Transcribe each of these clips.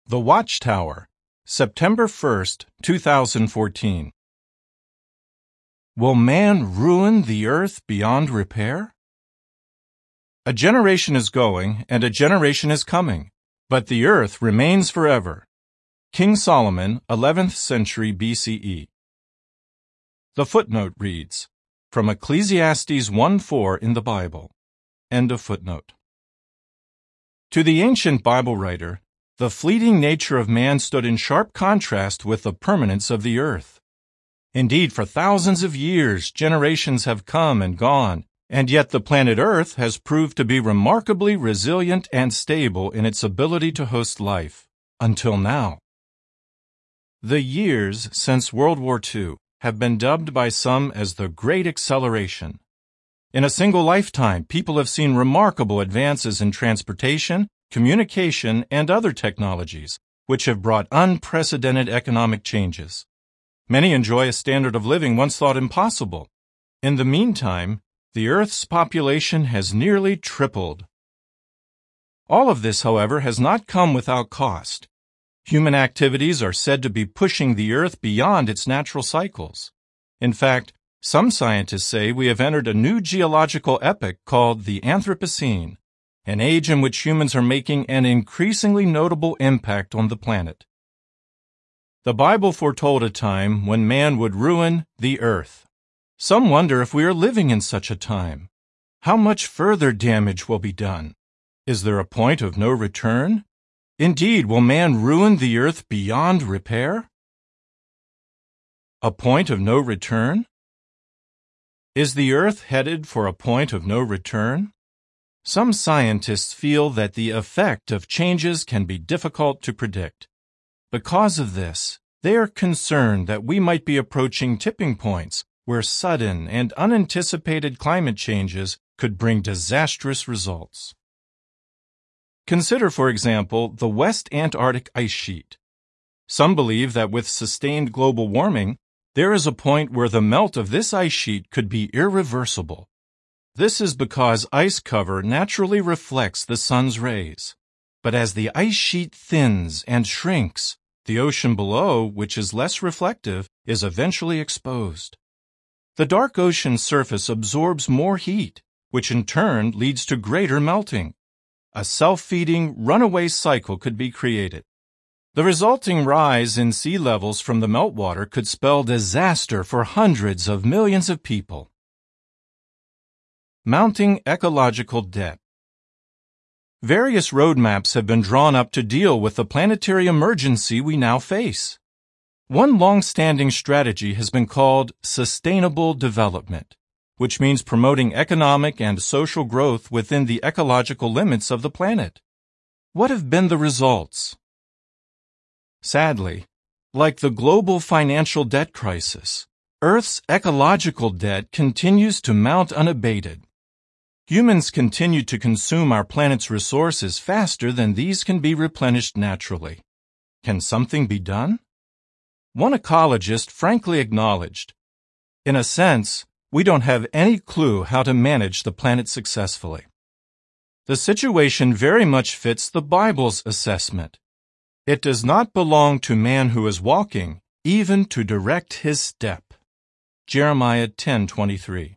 The Watchtower, September 1st, 2014. Will man ruin the earth beyond repair? A generation is going, and a generation is coming, but the earth remains forever. King Solomon, 11th century BCE. The footnote reads, from Ecclesiastes 1:4 in the Bible. End of footnote. To the ancient Bible writer, the fleeting nature of man stood in sharp contrast with the permanence of the earth. Indeed, for thousands of years, generations have come and gone, and yet the planet Earth has proved to be remarkably resilient and stable in its ability to host life, until now. The years since World War II have been dubbed by some as the Great Acceleration. In a single lifetime, people have seen remarkable advances in transportation, communication, and other technologies, which have brought unprecedented economic changes. Many enjoy a standard of living once thought impossible. In the meantime, the Earth's population has nearly tripled. All of this, however, has not come without cost. Human activities are said to be pushing the Earth beyond its natural cycles. In fact, some scientists say we have entered a new geological epoch called the Anthropocene, an age in which humans are making an increasingly notable impact on the planet. The Bible foretold a time when man would ruin the earth. Some wonder if we are living in such a time. How much further damage will be done? Is there a point of no return? Indeed, will man ruin the earth beyond repair? A point of no return? Is the earth headed for a point of no return? Some scientists feel that the effect of changes can be difficult to predict. Because of this, they are concerned that we might be approaching tipping points where sudden and unanticipated climate changes could bring disastrous results. Consider, for example, the West Antarctic ice sheet. Some believe that with sustained global warming, there is a point where the melt of this ice sheet could be irreversible. This is because ice cover naturally reflects the sun's rays. But as the ice sheet thins and shrinks, the ocean below, which is less reflective, is eventually exposed. The dark ocean surface absorbs more heat, which in turn leads to greater melting. A self-feeding, runaway cycle could be created. The resulting rise in sea levels from the meltwater could spell disaster for hundreds of millions of people. Mounting ecological debt. Various roadmaps have been drawn up to deal with the planetary emergency we now face. One long-standing strategy has been called sustainable development, which means promoting economic and social growth within the ecological limits of the planet. What have been the results? Sadly, like the global financial debt crisis, Earth's ecological debt continues to mount unabated. Humans continue to consume our planet's resources faster than these can be replenished naturally. Can something be done? One ecologist frankly acknowledged, in a sense, we don't have any clue how to manage the planet successfully. The situation very much fits the Bible's assessment. It does not belong to man who is walking, even to direct his step. Jeremiah 10:23.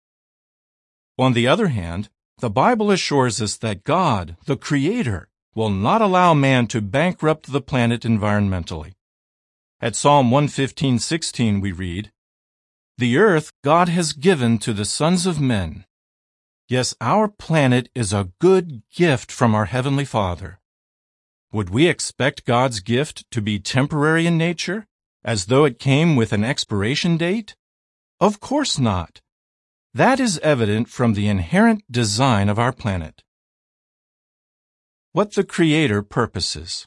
On the other hand, the Bible assures us that God, the Creator, will not allow man to bankrupt the planet environmentally. At Psalm 115:16 we read, "The earth God has given to the sons of men." Yes, our planet is a good gift from our Heavenly Father. Would we expect God's gift to be temporary in nature, as though it came with an expiration date? Of course not. That is evident from the inherent design of our planet. What the Creator purposes.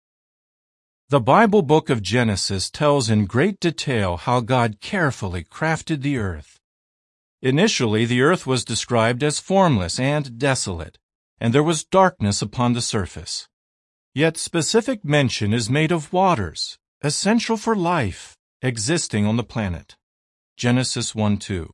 The Bible book of Genesis tells in great detail how God carefully crafted the earth. Initially, the earth was described as formless and desolate, and there was darkness upon the surface. Yet specific mention is made of waters, essential for life, existing on the planet. Genesis 1:2.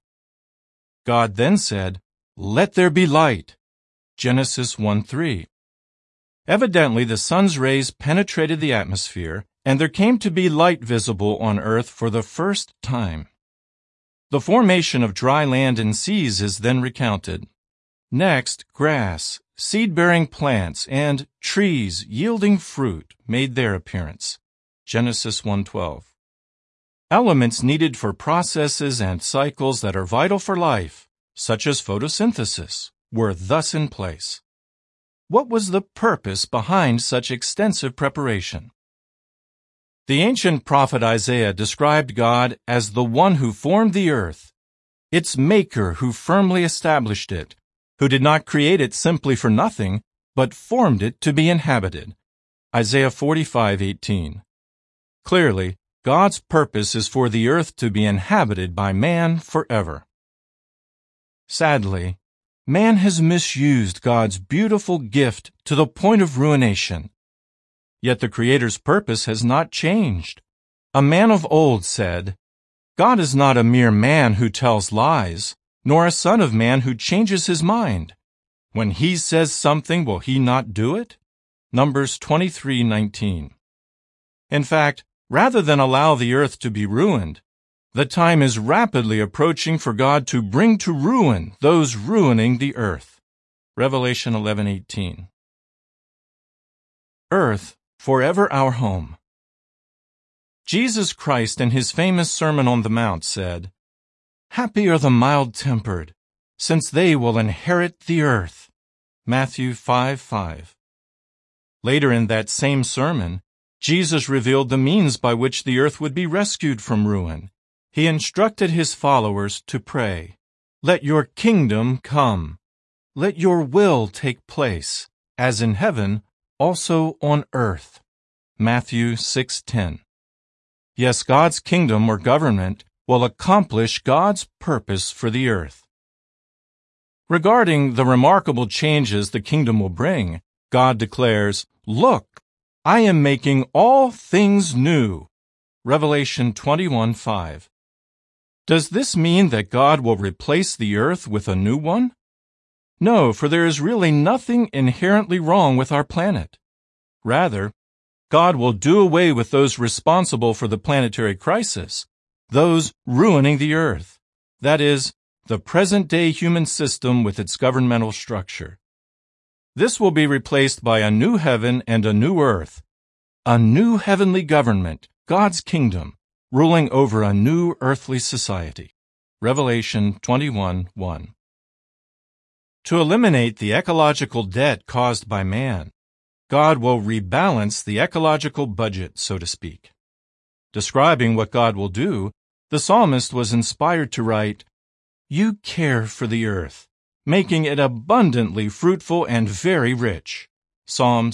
God then said, "Let there be light." Genesis 1:3. Evidently, the sun's rays penetrated the atmosphere, and there came to be light visible on earth for the first time. The formation of dry land and seas is then recounted. Next, grass, seed-bearing plants, and trees yielding fruit made their appearance. Genesis 1:12. Elements needed for processes and cycles that are vital for life, such as photosynthesis, were thus in place. What was the purpose behind such extensive preparation? The ancient prophet Isaiah described God as the one who formed the earth, its maker who firmly established it, who did not create it simply for nothing, but formed it to be inhabited. Isaiah 45:18. Clearly, God's purpose is for the earth to be inhabited by man forever. Sadly, man has misused God's beautiful gift to the point of ruination. Yet the Creator's purpose has not changed. A man of old said, "God is not a mere man who tells lies, nor a son of man who changes his mind. When he says something, will he not do it?" Numbers 23:19. In fact, rather than allow the earth to be ruined, the time is rapidly approaching for God to bring to ruin those ruining the earth. Revelation 11:18. Earth, forever our home. Jesus Christ in his famous Sermon on the Mount said, "Happy are the mild-tempered, since they will inherit the earth." Matthew 5:5. Later in that same sermon, Jesus revealed the means by which the earth would be rescued from ruin. He instructed his followers to pray, "Let your kingdom come. Let your will take place, as in heaven, also on earth." Matthew 6:10. Yes, God's kingdom or government will accomplish God's purpose for the earth. Regarding the remarkable changes the kingdom will bring, God declares, "Look, I am making all things new." Revelation 21:5. Does this mean that God will replace the earth with a new one? No, for there is really nothing inherently wrong with our planet. Rather, God will do away with those responsible for the planetary crisis, those ruining the earth. That is, the present-day human system with its governmental structure. This will be replaced by a new heaven and a new earth, a new heavenly government, God's kingdom, ruling over a new earthly society. Revelation 21:1. To eliminate the ecological debt caused by man, God will rebalance the ecological budget, so to speak. Describing what God will do, the psalmist was inspired to write, "You care for the earth, making it abundantly fruitful and very rich." Psalm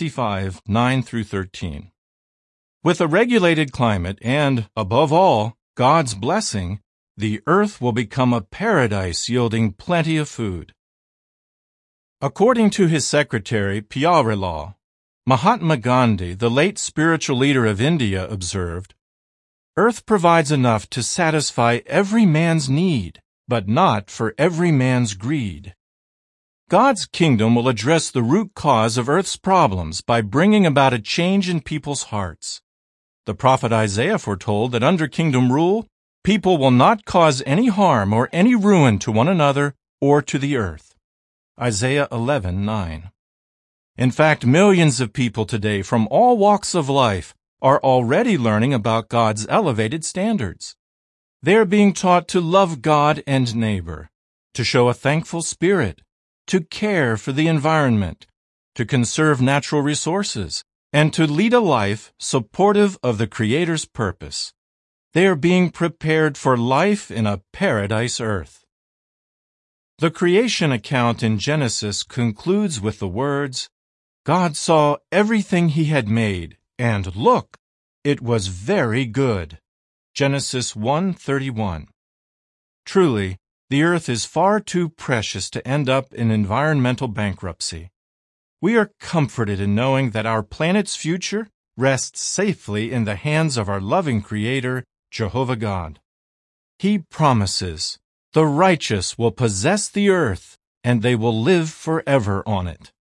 65:9-13. With a regulated climate and, above all, God's blessing, the earth will become a paradise yielding plenty of food. According to his secretary, Pyarelal, Mahatma Gandhi, the late spiritual leader of India, observed, "Earth provides enough to satisfy every man's need, but not for every man's greed." God's kingdom will address the root cause of Earth's problems by bringing about a change in people's hearts. The prophet Isaiah foretold that under kingdom rule, people will not cause any harm or any ruin to one another or to the earth. Isaiah 11:9. In fact, millions of people today from all walks of life are already learning about God's elevated standards. They are being taught to love God and neighbor, to show a thankful spirit, to care for the environment, to conserve natural resources, and to lead a life supportive of the Creator's purpose. They are being prepared for life in a paradise earth. The creation account in Genesis concludes with the words, "God saw everything he had made, and look, it was very good." Genesis 1:31. Truly, the earth is far too precious to end up in environmental bankruptcy. We are comforted in knowing that our planet's future rests safely in the hands of our loving Creator, Jehovah God. He promises, "The righteous will possess the earth, and they will live forever on it."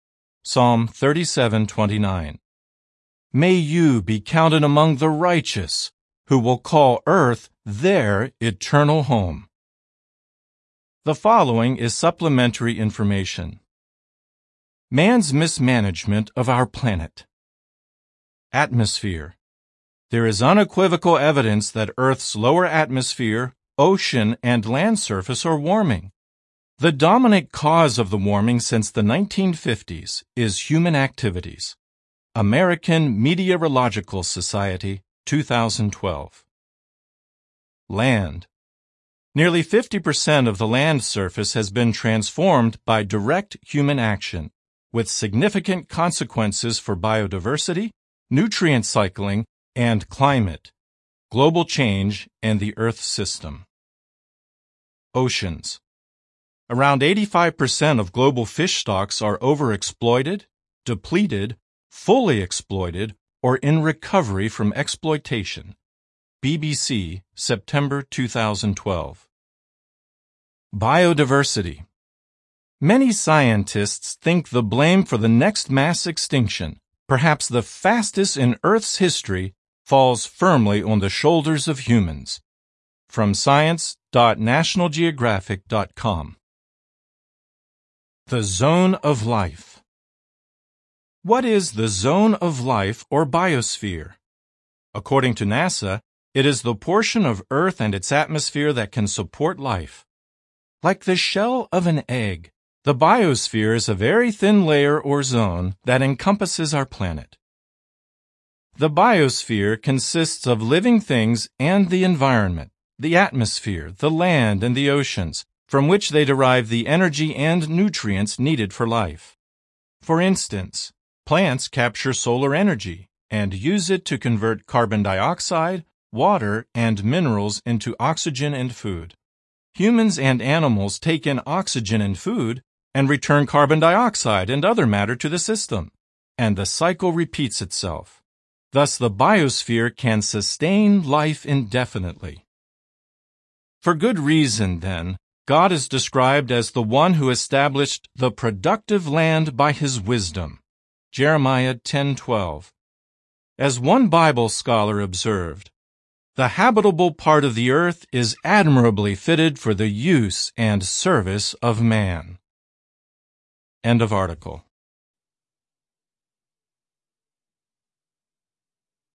Psalm 37:29. May you be counted among the righteous, who will call earth their eternal home. The following is supplementary information. Man's mismanagement of our planet. Atmosphere. There is unequivocal evidence that Earth's lower atmosphere, ocean, and land surface are warming. The dominant cause of the warming since the 1950s is human activities. American Meteorological Society, 2012. Land. Nearly 50% of the land surface has been transformed by direct human action, with significant consequences for biodiversity, nutrient cycling, and climate, global change, and the Earth system. Oceans. Around 85% of global fish stocks are overexploited, depleted, fully exploited, or in recovery from exploitation. BBC, September 2012. Biodiversity. Many scientists think the blame for the next mass extinction, perhaps the fastest in Earth's history, falls firmly on the shoulders of humans. From science.nationalgeographic.com. The Zone of Life. What is the zone of life or biosphere? According to NASA, it is the portion of Earth and its atmosphere that can support life. Like the shell of an egg, the biosphere is a very thin layer or zone that encompasses our planet. The biosphere consists of living things and the environment, the atmosphere, the land, and the oceans, from which they derive the energy and nutrients needed for life. For instance, plants capture solar energy and use it to convert carbon dioxide, water, and minerals into oxygen and food. Humans and animals take in oxygen and food and return carbon dioxide and other matter to the system, and the cycle repeats itself. Thus, the biosphere can sustain life indefinitely. For good reason, then, God is described as the one who established the productive land by his wisdom. Jeremiah 10:12. As one Bible scholar observed, the habitable part of the earth is admirably fitted for the use and service of man. End of article.